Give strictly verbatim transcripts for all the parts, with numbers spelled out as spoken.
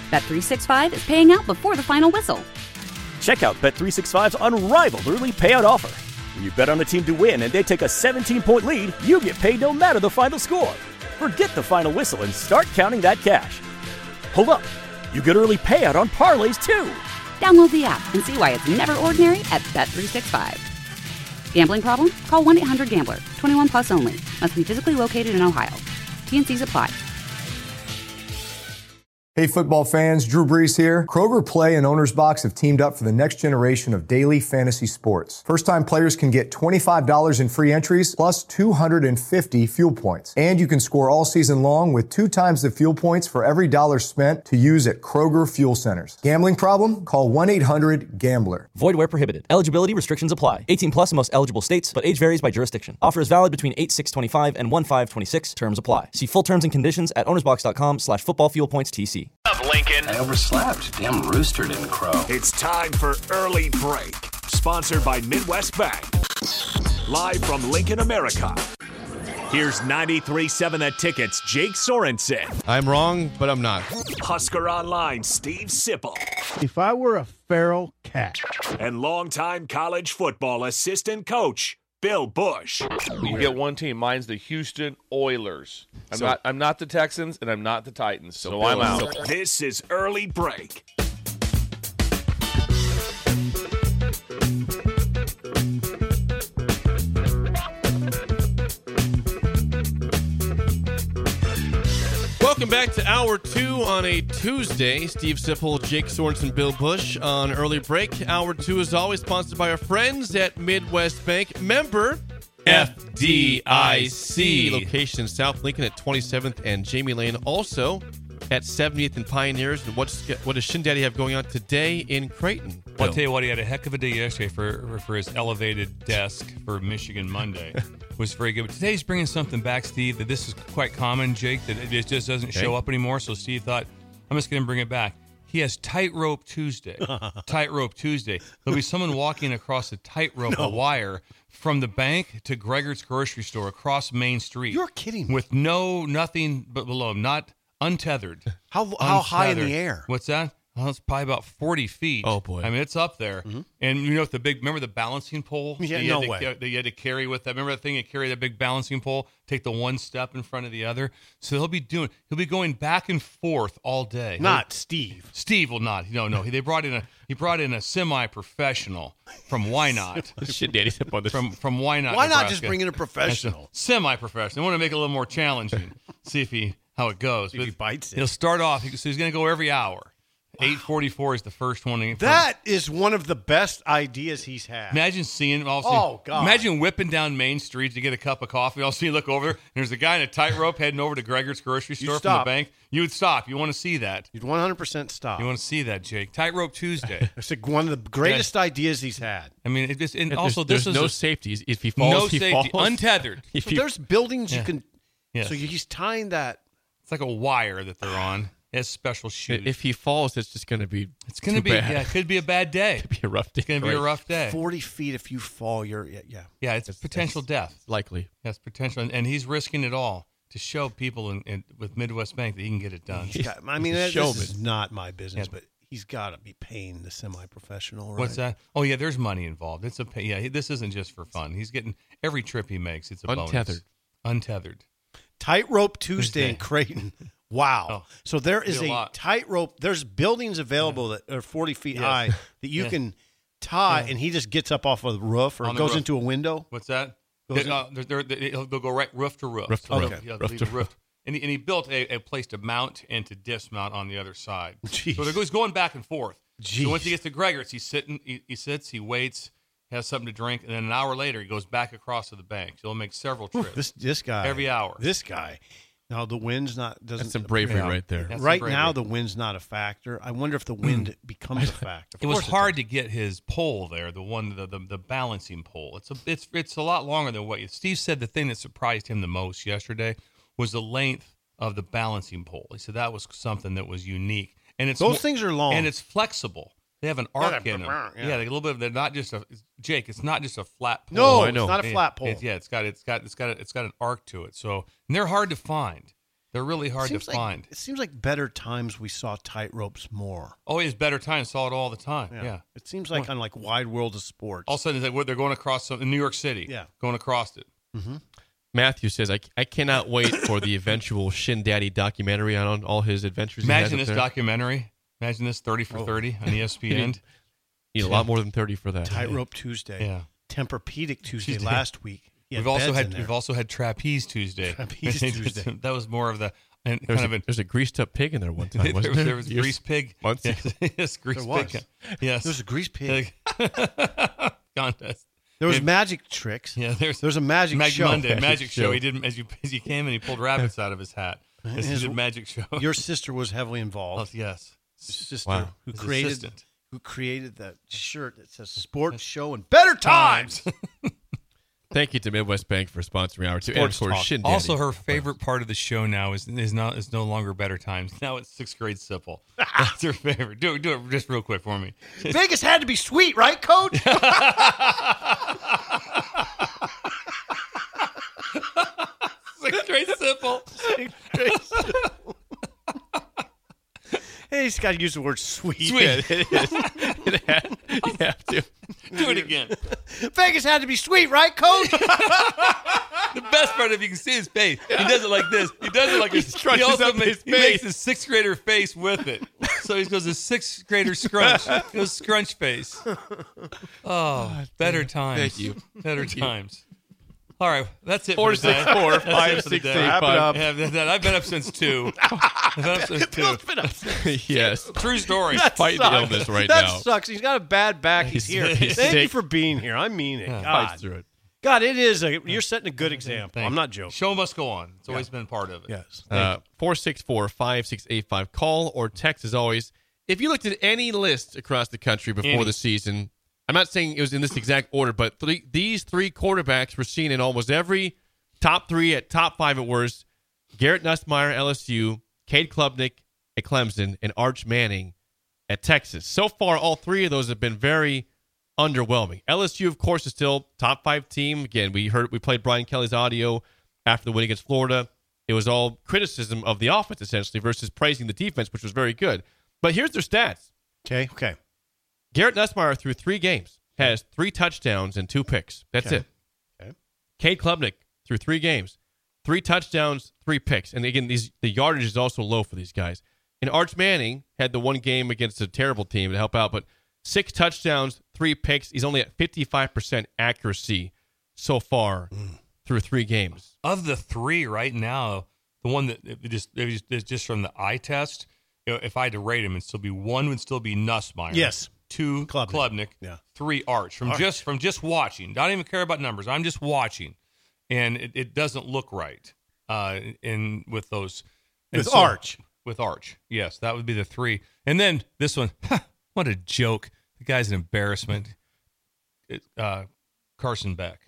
Bet three sixty-five is paying out before the final whistle. Check out Bet three sixty-five's unrivaled early payout offer. When you bet on a team to win and they take a seventeen-point lead, you get paid no matter the final score. Forget the final whistle and start counting that cash. Hold up. You get early payout on parlays, too. Download the app and see why it's never ordinary at Bet three sixty-five. Gambling problem? Call one eight hundred gambler. twenty-one plus only. Must be physically located in Ohio. T N Cs apply. Hey football fans, Drew Brees here. Kroger Play and Owner's Box have teamed up for the next generation of daily fantasy sports. First-time players can get twenty-five dollars in free entries plus two hundred fifty fuel points. And you can score all season long with two times the fuel points for every dollar spent to use at Kroger Fuel Centers. Gambling problem? Call one eight hundred gambler. Void where prohibited. Eligibility restrictions apply. eighteen plus in most eligible states, but age varies by jurisdiction. Offer is valid between eight six twenty-five and one five twenty-six. Terms apply. See full terms and conditions at ownersbox.com slash football fuel points TC. Of Lincoln. I overslept. Damn rooster didn't crow. It's time for Early Break, sponsored by Midwest Bank. Live from Lincoln, America. Here's ninety-three point seven The Ticket's Jake Sorensen. I'm wrong, but I'm not. Husker Online, Steve Sipple. If I were a feral cat. And longtime college football assistant coach, Bill Bush. You get one team. Mine's the Houston Oilers. I'm So- not I'm not the Texans, and I'm not the Titans, so, So I'm Bill- out. This is Early Break. Welcome back to Hour two on a Tuesday. Steve Sipple, Jake Sorensen, Bill Bush on Early Break. Hour two is always sponsored by our friends at Midwest Bank. Member F D I C. Location in South Lincoln at twenty-seventh and Jamie Lane. Also at seventieth and Pioneers. And what's, what does Shin Daddy have going on today in Creighton? Well, I'll tell you what, he had a heck of a day yesterday for for his elevated desk for Michigan Monday. It was very good. But today he's bringing something back, Steve, that this is quite common, Jake, that it just doesn't Okay. show up anymore. So Steve thought, I'm just going to bring it back. He has Tightrope Tuesday. Tightrope Tuesday. There'll be someone walking across a tightrope, No. a wire, from the bank to Gregor's grocery store across Main Street. You're kidding me. With no, nothing but below him, not untethered. How how high in Untethered. the air? What's that? Well, it's probably about forty feet. Oh, boy. I mean, it's up there. And you know, the big, remember the balancing pole? Yeah, that you no had to, way. That you had to carry with that. Remember that thing? You carry that big balancing pole, take the one step in front of the other. So he'll be doing, he'll be going back and forth all day. Not Steve. Steve will not. No, no. They brought in a, he brought in a semi-professional from Why Not? Shin Daddy Sip on this. From from Why Not? Why not Nebraska. just bring in a professional? Semi-professional. I want to make it a little more challenging. See if he how it goes. If he bites it. He'll start off. So he's going to go every hour. eight forty-four is the first one. That is one of the best ideas he's had. Imagine seeing all. Oh, God. Imagine whipping down Main Street to get a cup of coffee. All of a sudden you look over there, and there's a guy in a tightrope heading over to Gregor's grocery store from the stop. bank. You would stop. You want to see that. You'd one hundred percent stop. You want to see that, Jake. Tightrope Tuesday. It's like one of the greatest ideas he's had. I mean, it just and If also there's, this there's is no a- safeties. If he falls, no he safety, falls. untethered. If So he- there's buildings Yeah. you can. Yes. So he's tying that. It's like a wire that they're on. It has special shoes. if he falls, it's just going to be. It's going to too be, bad. yeah, it could be a bad day. It'd be a rough day. It's going to be a right? rough day. forty feet if you fall, you're yeah. yeah. Yeah, it's potential death. Likely. That's potential, and, and he's risking it all to show people in, in, with Midwest Bank that he can get it done. He's got, I mean, He's a that, showman. this is not my business, Yeah. but he's got to be paying the semi-professional. Right? What's that? Oh yeah, there's money involved. It's a pay, yeah. he- This isn't just for fun. He's getting every trip he makes. It's a Untethered. bonus. Untethered. Tightrope Tuesday in Tuesday. Creighton. Wow. Oh, so there is be a a, lot. tightrope. There's buildings available that are forty feet Yes. high that you Yeah. can tie, Yeah. and he just gets up off of the roof or On the goes roof. into a window. What's that? Goes They, uh, they're, they're, they, they'll go right roof to roof. Roof to So roof. they'll- yeah, Roof leave to the roof. And he, and he built a, a place to mount and to dismount on the other side. Jeez. So they're- he's going back and forth. Jeez. So once he gets to Gregor's, he's sitting. He, he sits. He waits. Has something to drink, and then an hour later, he goes back across to the bank. So he'll make several trips. This this guy Every hour. This guy. Now the wind's not doesn't. That's some bravery Yeah. right there. That's right some now, bravery. the wind's not a factor. I wonder if the wind becomes a factor. Of It was course hard to get his pole there, the one, the, the the balancing pole. It's a it's it's a lot longer than what you, Steve said. The thing that surprised him the most yesterday was the length of the balancing pole. He said that was something that was unique, and it's Those mo- things are long. and it's flexible. They have an arc they're- in them. yeah. Yeah, they're a little bit. They're not just a Jake. It's not just a flat pole. No, I it's know. not a It- flat pole. it- yeah, it's got it's got it's got a, it's got an arc to it. So and they're hard to find. They're really hard to Seems like- find. It seems like better times we saw tight ropes more. Always better time. Saw it all the time. Yeah. It seems like on like Wide World of Sports. All of a sudden, it's like, they're going across some, in New York City. Yeah. Going across it. Mm-hmm. Matthew says, I, I cannot wait for the eventual Shin Daddy documentary on all his adventures. Imagine he has this up there. documentary. Imagine this thirty for Oh. thirty on E S P N. You need a lot more than thirty for that. Tightrope Tuesday. Yeah. Tempur-Pedic Tuesday, Tuesday. last week. Yeah, We've also beds in had there. we've also had Trapeze Tuesday. Trapeze Tuesday. That was more of the and There's, kind a, of a there's a greased up pig in there one time, there, wasn't was, there? there was Years- grease pig. months Yes, ago. yes, grease There pig. was. Yes, There was a grease pig. contest. There was It- magic tricks. Yeah, there's There's a magic Mag- show. Monday magic, Magic show. show. He did as you as he came and he pulled rabbits out of his hat. This is His- a magic show. Your sister was heavily Oh, involved. yes. His sister Wow. who His created assistant. who created that shirt that says "Sports Show and Better Times." Thank you to Midwest Bank for sponsoring our two. And of Sports course, talk. Shin Daddy. Also, her favorite part of the show now is is not is no longer Better Times. Now it's sixth grade Sipple. That's her favorite. Do it, do it just real quick for me. Vegas had to be sweet, right, Coach? Sixth grade Sipple. Hey, he's got to use the word sweet. Sweet. it is. It had, you have to. Do it again. Vegas had to be sweet, right, Coach? The best part, if you can see his face, he does it like this. He does it like He this. He scrunches also up makes, his he makes face. his sixth grader face with it. So he goes a sixth grader scrunch. He goes scrunch face. Oh, better times. Thank you. Better Thank you. times. All right, that's it. Four, for the day. six, four, That's five, it for the six, day. eight, Wrap it five. up. Yeah, that- that- I've been up since two. I've been up since two. Bill's been up. Yes. True story. That Fighting the sucks. illness right that now. sucks. He's got a bad back. He's, He's- here. he's Thank you sick. for being here. I mean it. Yeah. God. Fights through it. God, it is. A, you're setting a good example. Thank I'm you. not joking. Show must go on. It's always been part of it. Yes. Uh, four six four, five six eight five. Call or text as always. If you looked at any list across the country before Any. the season, I'm not saying it was in this exact order, but three, these three quarterbacks were seen in almost every top three at top five at worst. Garrett Nussmeier, L S U, Cade Klubnik at Clemson, and Arch Manning at Texas. So far, all three of those have been very underwhelming. L S U, of course, is still top five team. Again, we heard we played Brian Kelly's audio after the win against Florida. It was all criticism of the offense, essentially, versus praising the defense, which was very good. But here's their stats. Okay. Okay. Garrett Nussmeier, through three games, has three touchdowns and two picks. That's Okay. it. Okay. Cade Klubnik, through three games, three touchdowns, three picks. And again, these the yardage is also low for these guys. And Arch Manning had the one game against a terrible team to help out, but six touchdowns, three picks. He's only at fifty-five percent accuracy so far Mm. through three games. Of the three right now, the one that it just it was just- just from the eye test, you know, if I had to rate him, it'd still be one would still be Nussmeier. Yes. Two Klubnik. Klubnik. Yeah. Three Arch. From Arch. just from just watching. Don't even care about numbers. I'm just watching, and it, it doesn't look right. Uh, in with those and With Arch. With Arch, yes, that would be the three. And then this one, what a joke! The guy's an embarrassment. It, uh, Carson Beck.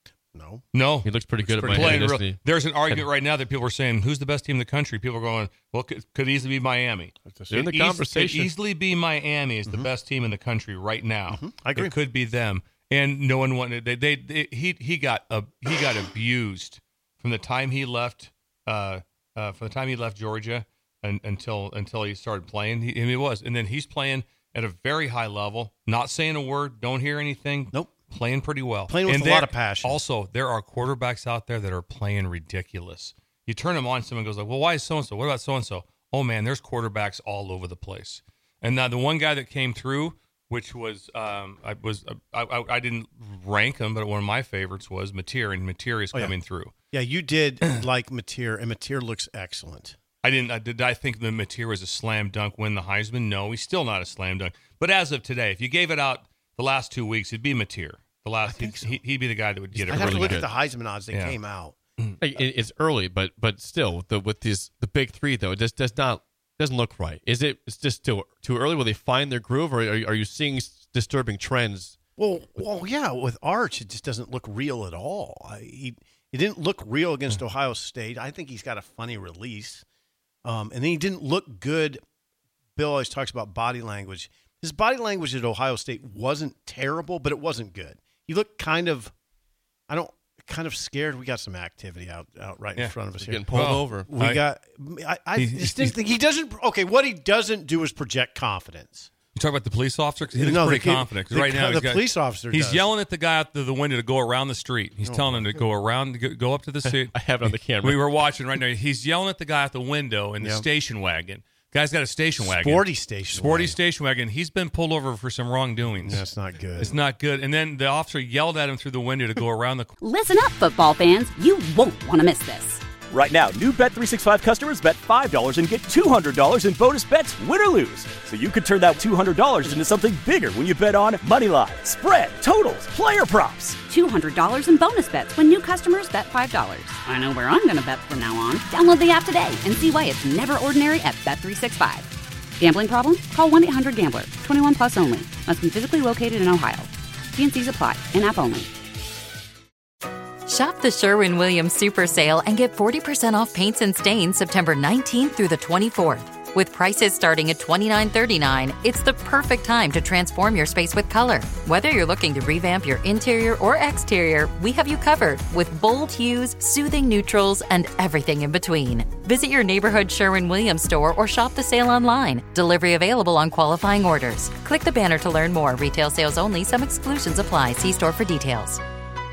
No. No, He looks pretty good at pretty Miami. playing real, doesn't he? there's an argument right now that people are saying, who's the best team in the country? People are going, well, could, could easily be Miami. They're in the Could eas- conversation. Could easily be Miami is the best team in the country right now. I agree. It could be them. And no one wanted, they, they, they he, he got, uh, he got abused from the time he left, uh, uh, from the time he left Georgia and, until, until he started playing. He, and it was, and then he's playing at a very high level, not saying a word, don't hear anything. Nope. Playing pretty well. Playing with And a lot there- of passion. Also, there are quarterbacks out there that are playing ridiculous. You turn them on, someone goes like, well, why is so-and-so? What about so-and-so? Oh, man, there's quarterbacks all over the place. And now the one guy that came through, which was, um, I was, I, I, I didn't rank him, but one of my favorites was Mateer, and Mateer is Oh, yeah. coming through. Yeah, you did like Mateer, and Mateer looks excellent. I didn't. I, did I think that Mateer was a slam dunk win the Heisman? No, he's still not a slam dunk. But as of today, if you gave it out the last two weeks, it'd be Mateer. The last, he'd, so. he, he'd be the guy that would get it. I'd have to really look good. at the Heisman odds that Yeah. came out. Like, it- It's early, but but still, with the with these the big three though, it just does not doesn't look right. Is it? It's just too too early. Will they find their groove, or are you, are you seeing s- disturbing trends? Well, well, yeah. With Arch, it just doesn't look real at all. I, he he didn't look real against Ohio State. I think he's got a funny release, um, and then he didn't look good. Bill always talks about body language. His body language at Ohio State wasn't terrible, but it wasn't good. He looked kind of, I don't, kind of scared. We got some activity out, out right Yeah, in front of us he's here. getting pulled Well, over. We I- got. I, I He- just he's- didn't think he doesn't. Okay, what he doesn't do is project confidence. You talk about the police officer? 'Cause he looks No, the pretty kid- confident. 'Cause the- right now, the he's got- police officer He's does. yelling at the guy out the, the window to go around the street. He's Oh, telling him to go around, go, go up to the street. I have it on the camera. We were watching right now. He's yelling at the guy out the window in the Yep. station wagon. Guy's got a station wagon. Sporty station Sporty wagon. station wagon. He's been pulled over for some wrongdoings. That's not good. It's not good. And then the officer yelled at him through the window to go around the. Listen up, football fans. You won't want to miss this. Right now, new Bet three sixty-five customers bet five dollars and get two hundred dollars in bonus bets, win or lose. So you could turn that two hundred dollars into something bigger when you bet on moneyline, spread, totals, player props. two hundred dollars in bonus bets when new customers bet five dollars. I know where I'm going to bet from now on. Download the app today and see why it's never ordinary at Bet three sixty-five. Gambling problem? Call one eight hundred gambler. twenty-one plus only. Must be physically located in Ohio. T and C's apply. In-app only. Shop the Sherwin-Williams Super Sale and get forty percent off paints and stains September nineteenth through the twenty-fourth. With prices starting at twenty-nine thirty-nine, it's the perfect time to transform your space with color. Whether you're looking to revamp your interior or exterior, we have you covered with bold hues, soothing neutrals, and everything in between. Visit your neighborhood Sherwin-Williams store or shop the sale online. Delivery available on qualifying orders. Click the banner to learn more. Retail sales only. Some exclusions apply. See store for details.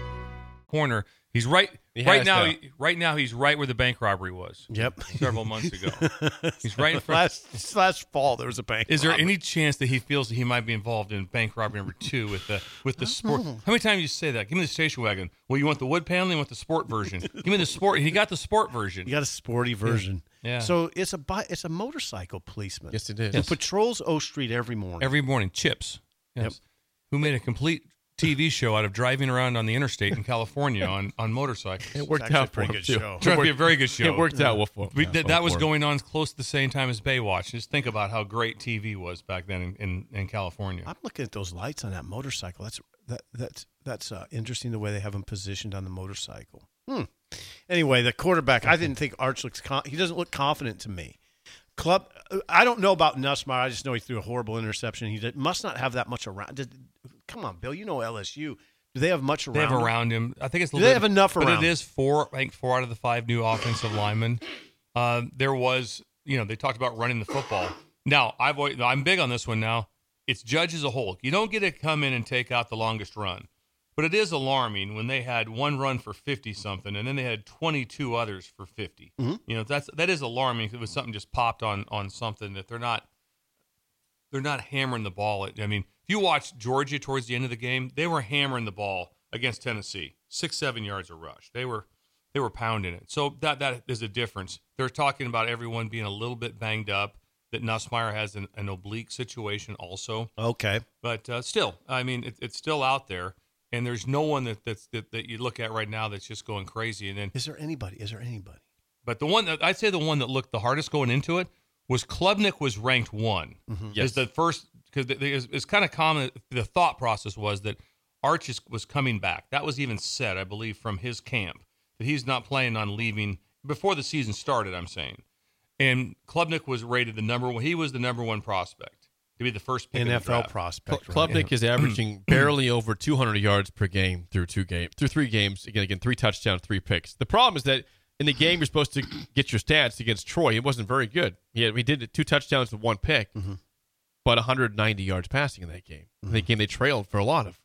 Corner. He's right. He right has now. now. He, right now, he's right where the bank robbery was. Yep. Several months ago. He's right in front. last last fall there was a bank. Is there robbery. any chance that he feels that he might be involved in bank robbery number two with the with the sport? How many times you say that? Give me the station wagon. Well, you want the wood paneling? You want the sport version? Give me the sport. He got the sport version. You got a sporty version. Yeah. So it's a bi- it's a motorcycle policeman. Yes, it is. Who patrols O Street every morning. Every morning, Chips. Yes. Yep. Who made a complete T V show out of driving around on the interstate in California on, on motorcycles. It worked actually out a for pretty him, good too. show. Turned out to be a very good show. It worked out well for We, yeah, that, well that was for him. going on close to the same time as Baywatch. Just think about how great T V was back then in, in, in California. I'm looking at those lights on that motorcycle. That's that that's that's uh, interesting the way they have him positioned on the motorcycle. Hmm. Anyway, the quarterback. I didn't think Arch looks. Con- he doesn't look confident to me. Club. I don't know about Nussmeier. I just know he threw a horrible interception. He did, must not have that much around. Did, come on, Bill. You know L S U. Do they have much around? They have him? around him. I think it's. A Do little they bit- have enough but around it him? is four. I think four out of the five new offensive linemen. Uh, there was, you know, they talked about running the football. Now, I've always, I'm big on this one. Now, it's Judge as a whole. You don't get to come in and take out the longest run, but it is alarming when they had one run for fifty something, and then they had twenty-two others for fifty. Mm-hmm. You know, that's that is alarming. If it was something just popped on on something that they're not. They're not hammering the ball. At, I mean, if you watch Georgia towards the end of the game, they were hammering the ball against Tennessee, six, seven yards a rush. They were, they were pounding it. So that that is a difference. They're talking about everyone being a little bit banged up. That Nussmeier has an, an oblique situation also. Okay, but uh, still, I mean, it, it's still out there, and there's no one that that's that, that you look at right now that's just going crazy. And then, is there anybody? Is there anybody? but the one that I'd say the one that looked the hardest going into it was Klubnik was ranked one. Mm-hmm. Is the first because it's, it's kind of common. The thought process was that Arch is, was coming back. That was even said, I believe, from his camp that he's not planning on leaving before the season started. I'm saying, and Klubnik was rated the number one. He was the number one prospect to be the first pick N F L in the draft. prospect. Cl- Klubnik is averaging barely over two hundred yards per game through two games, through three games. Again, again, three touchdowns, three picks. The problem is that in the game you're supposed to get your stats against Troy. He wasn't very good. He had, he did two touchdowns with one pick, Mm-hmm. but one hundred ninety yards passing in that game. Mm-hmm. In that game they trailed for a lot of.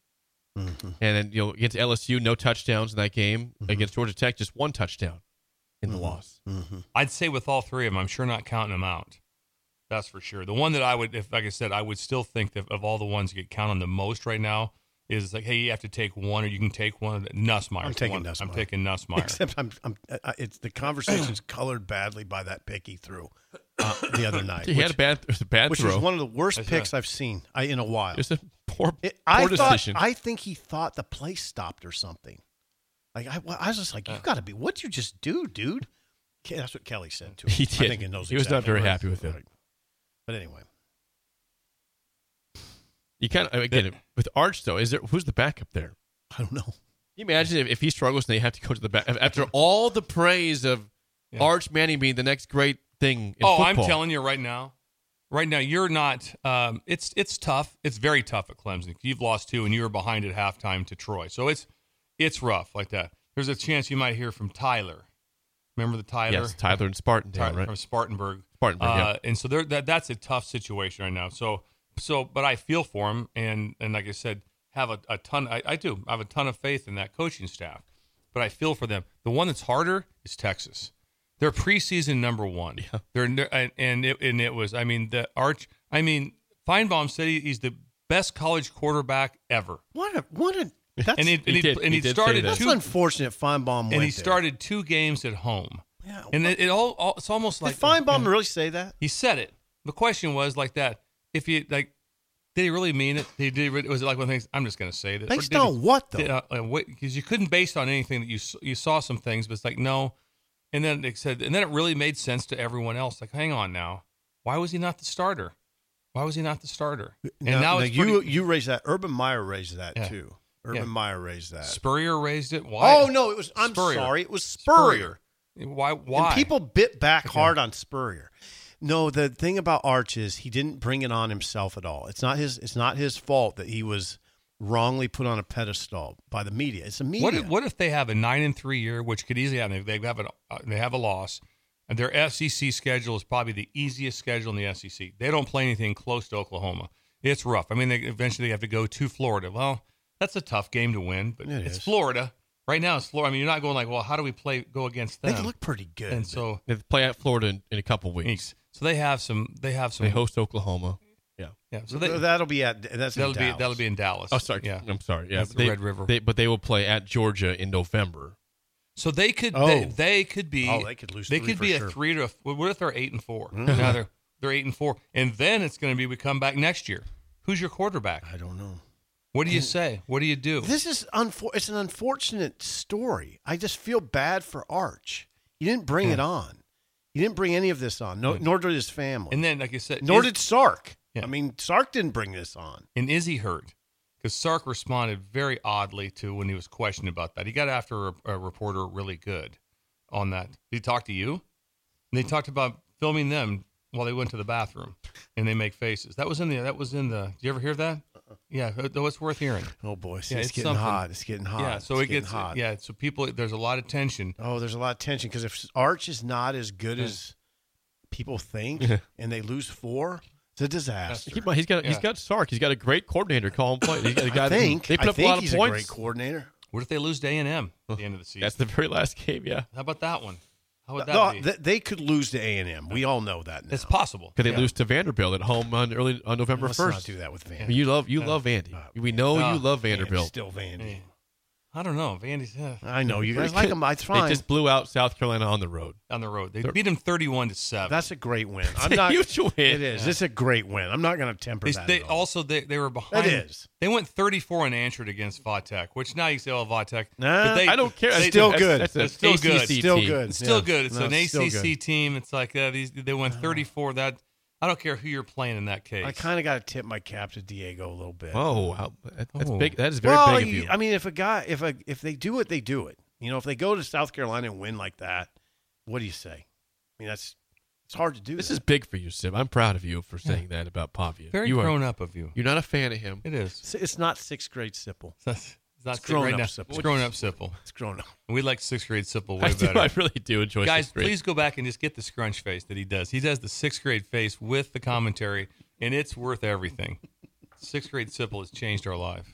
Mm-hmm. And then you know against L S U, no touchdowns in that game. Mm-hmm. Against Georgia Tech, just one touchdown in the loss. Mm-hmm. I'd say with all three of them, I'm sure not counting them out. That's for sure. The one that I would, if like I said, I would still think that of all the ones you get counted the most right now is like, hey, you have to take one, or you can take one. Nussmeier. I'm taking one. Nussmeier. I'm taking Nussmeier. Except I'm, I'm, uh, it's the conversation's colored badly by that pick he threw uh, the other night. He had a bad, it was a bad which throw. was one of the worst That's picks right. I've seen I, in a while. It's a poor, It, poor I thought, decision. I think he thought the play stopped or something. Like I, I was just like, you got to be. What'd you just do, dude? Ke- That's what Kelly said to him. He I did. think he knows. He was not exactly very right. happy with it. Right. But anyway, You kind of again with Arch though. Is there who's the backup there? I don't know. Can you imagine if, if he struggles and they have to go to the back after all the praise of Yeah. Arch Manning being the next great thing in oh, football? I'm telling you right now, right now you're not. Um, it's it's tough. It's very tough at Clemson. You've lost two, and you were behind at halftime to Troy. So it's it's rough like that. There's a chance you might hear from Tyler. Remember the Tyler? Yes, Tyler and Spartantown, Tyler, right? From Spartanburg. Spartanburg, uh, yeah. And so there, that that's a tough situation right now. So, so, but I feel for him, and and like I said, have a, a ton. I, I do. I have a ton of faith in that coaching staff, but I feel for them. The one that's harder is Texas. They're preseason number one. Yeah. They're and and it, and it was. I mean, the Arch. I mean, Feinbaum said he, he's the best college quarterback ever. What a what a. That's, and he, and he, he did, and he, he did started. say that. That's two, unfortunate. Feinbaum went and he there. started two games at home. Yeah, and it, it all, all. It's almost Did like Feinbaum yeah. really say that? He said it. The question was like that. If you like, did he really mean it? He did. Was it like one of the things? I'm just going to say that. Based on what though? Because uh, uh, you couldn't base it on anything that you you saw some things, but it's like no. And then they said, and then it really made sense to everyone else. Like, hang on now, why was he not the starter? Why was he not the starter? And now, now, now it's you pretty, you raised that. Urban Meyer raised that Yeah. too. Urban Yeah. Meyer raised that. Spurrier raised it. Why? Oh no, it was. I'm Spurrier. sorry, it was Spurrier. Spurrier. Why? Why? And people bit back Okay. hard on Spurrier. No, the thing about Arch is he didn't bring it on himself at all. It's not his. It's not his fault that he was wrongly put on a pedestal by the media. It's the media. What if, what if they have a nine and three year, which could easily happen? They have a uh, they have a loss, and their S E C schedule is probably the easiest schedule in the S E C. They don't play anything close to Oklahoma. It's rough. I mean, they eventually have to go to Florida. Well, that's a tough game to win, but It it's is. Florida. Right now, it's Florida. I mean, you're not going like, well, how do we play go against them? They look pretty good. and so They play at Florida in, in a couple weeks. weeks. So they have some. They have some. They host Oklahoma. Yeah. Yeah. So they, that'll be at that's in that'll be Dallas. that'll be in Dallas. Oh, sorry. Yeah. I'm sorry. Yeah. That's the they, Red River. They, but they will play at Georgia in November. So they could Oh. they, they could be Oh, they could lose they three could for be sure. a three to a, what if they're eight and four? Mm. Now they're they're eight and four, and then it's going to be we come back next year. Who's your quarterback? I don't know. What do you say? What do you do? This is unfor- It's an unfortunate story. I just feel bad for Arch. He didn't bring Yeah. it on. He didn't bring any of this on. No, Yeah. nor did his family. And then, like I said, nor is- did Sark. Yeah. I mean, Sark didn't bring this on. And is he hurt? Because Sark responded very oddly to when he was questioned about that. He got after a, a reporter really good on that. Did he talk to you? And they talked about filming them while they went to the bathroom, and they make faces. That was in the. That was in the. Did you ever hear that? Yeah, though it's worth hearing. Oh boy, see, Yeah, it's, it's getting something. hot. It's getting hot. Yeah, so It's it getting gets hot. Yeah, so people, there's a lot of tension. Oh, there's a lot of tension because if Arch is not as good Yeah. as people think, and they lose four, it's a disaster. Keep in mind, he's got he's Yeah. got Sark. He's got a great coordinator calling play. He's got a guy I that- think. they put I up think a lot he's of a points. great coordinator. What if they lose to A and M at the end of the season? That's the very last game. Yeah. How about that one? How would that No, be? th- they could lose to A and M. We all know that now. It's possible. Could they Yeah. lose to Vanderbilt at home on early on November Let's first? not do that with Vandy. You love you love Vandy. we know Uh, you love Vandy's Vanderbilt. still Vandy. I don't know. Vandy's yeah, I know you guys like them. It's fine. They just blew out South Carolina on the road. on the road. They beat them thirty-one to seven. That's a great win. It's I'm a not. huge win. It is. It's a great win. I'm not going to temper They, that. they at all. also they, they were behind. It is. They went thirty-four unanswered against Vatech, which now you say, "Oh, Vatech." Nah, but they, I don't care. they- That's still that's- good. That's, an It's still A C C good. team. Still good. It's still Yeah. good. It's No, an it's still A C C good. team. It's like uh, these. They went thirty-four. That I don't care who you're playing in that case. I kind of got to tip my cap to Diego a little bit. Oh, how, that- that's Oh. big. That is very well, big of you. I mean, if a guy, if a, if they do it, they do it. You know, if they go to South Carolina and win like that, what do you say? I mean, that's it's hard to do. This that. is big for you, Sim. I'm proud of you for saying that about Pavia. Very you are, grown up of you. You're not a fan of him. It is. It's, it's not sixth grade Sipple. It's not It's grown right up now. Sipple. It's grown up Sipple. It's grown up. We like sixth grade Sipple way I do. better. I really do enjoy Guys, sixth grade. please go back and just get the scrunch face that he does. He does the sixth grade face with the commentary, and it's worth everything. Sixth grade Sipple has changed our life.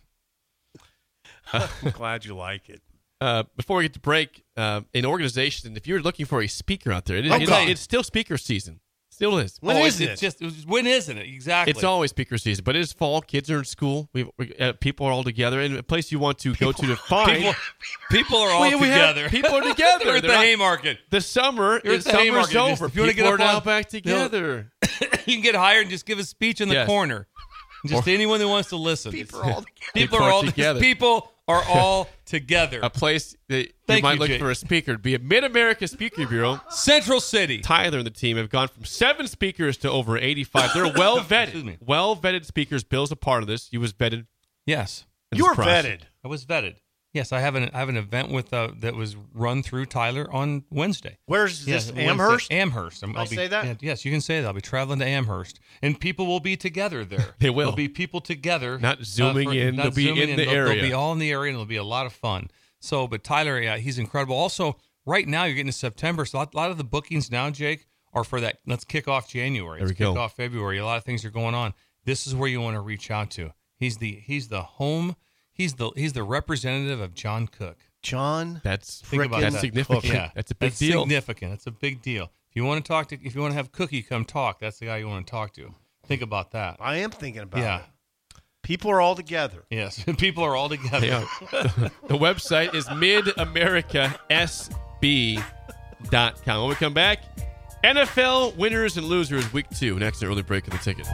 I'm glad you like it. Uh, before we get to break, uh, an organization, if you're looking for a speaker out there, it, Oh, it's, God. it's still speaker season. Still is. When oh, is it's, it? it's just it's- when isn't it exactly? It's always speaker season, but it is fall. Kids are in school. We, we uh, people are all together, and a place you want to go to to find. people, people are all We- we have- together. people are together. They're at the They're not- Haymarket. The summer You're is at the summer's Haymarket. Just- over. if you wanna People get are up now on- back together. You can get hired and just give a speech in the Yes. corner. Just Or- anyone that wants to listen. People are all together. People People are are all together. People are all together. A place that you Thank might you, look Jake. for a speaker to be a Mid-America Speaker Bureau. Central City. Tyler and the team have gone from seven speakers to over eighty-five. They're well Excuse me. vetted. Well vetted speakers. Bill's a part of this. He was vetted. Yes, in You this were process. vetted. I was vetted. Yes, I have an I have an event with uh, that was run through Tyler on Wednesday. Where's Yes, this? Wednesday. Amherst? Amherst. I'm, Can I I'll be, say that? yeah, yes, you can say that. I'll be traveling to Amherst, and people will be together there. They will. There'll be people together, Not zooming in. not They'll be zooming in the They'll- area. They'll be all in the area, and it'll be a lot of fun. So, but Tyler, yeah, he's incredible. Also, right now you're getting to September, so a lot, a lot of the bookings now, Jake, are for that. Let's kick off January. There Let's we kick go. off February. A lot of things are going on. This is where you want to reach out to. He's the he's the home. He's the he's the representative of John Cook. John, That's Think about that's that. significant. Yeah, That's a big that's deal. significant. That's a big deal. If you want to talk to, if you want to have Cookie come talk, that's the guy you want to talk to. Think about that. I am thinking about Yeah. it. People are all together. Yes, people are all together. They are. The website is mid america s b dot com. When we come back, N F L winners and losers week two. Next, an early break of the ticket.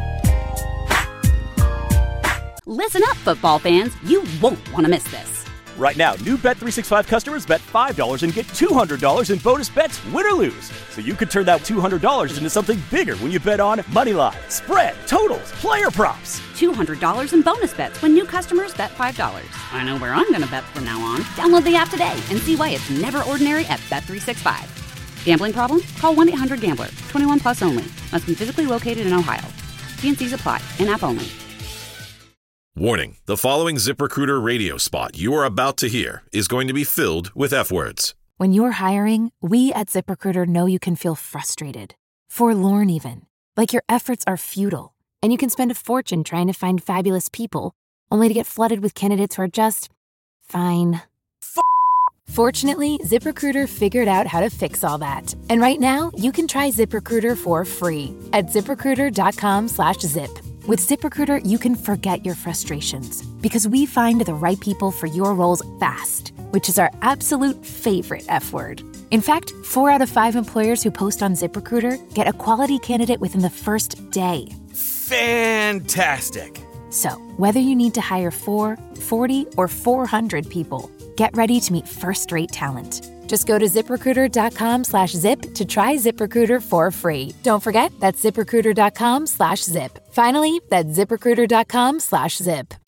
Listen up, football fans. You won't want to miss this. Right now, new Bet three sixty-five customers bet five dollars and get two hundred dollars in bonus bets, win or lose. So you could turn that two hundred dollars into something bigger when you bet on money line, spread, totals, player props. two hundred dollars in bonus bets when new customers bet five dollars. I know where I'm going to bet from now on. Download the app today and see why it's never ordinary at Bet three sixty-five. Gambling problem? Call one eight hundred gambler. twenty-one plus only. Must be physically located in Ohio. T and C's apply. In-app only. Warning, the following ZipRecruiter radio spot you are about to hear is going to be filled with F words. When you're hiring, we at ZipRecruiter know you can feel frustrated, forlorn even, like your efforts are futile, and you can spend a fortune trying to find fabulous people, only to get flooded with candidates who are just fine. F- Fortunately, ZipRecruiter figured out how to fix all that. And right now, you can try ZipRecruiter for free at ZipRecruiter.com slash zip. With ZipRecruiter, you can forget your frustrations because we find the right people for your roles fast, which is our absolute favorite F word. In fact, four out of five employers who post on ZipRecruiter get a quality candidate within the first day. Fantastic. So, whether you need to hire four, forty, or four hundred people, get ready to meet first-rate talent. Just go to ZipRecruiter.com slash zip to try ZipRecruiter for free. Don't forget, that's ZipRecruiter.com slash zip. Finally, that's ZipRecruiter.com slash zip.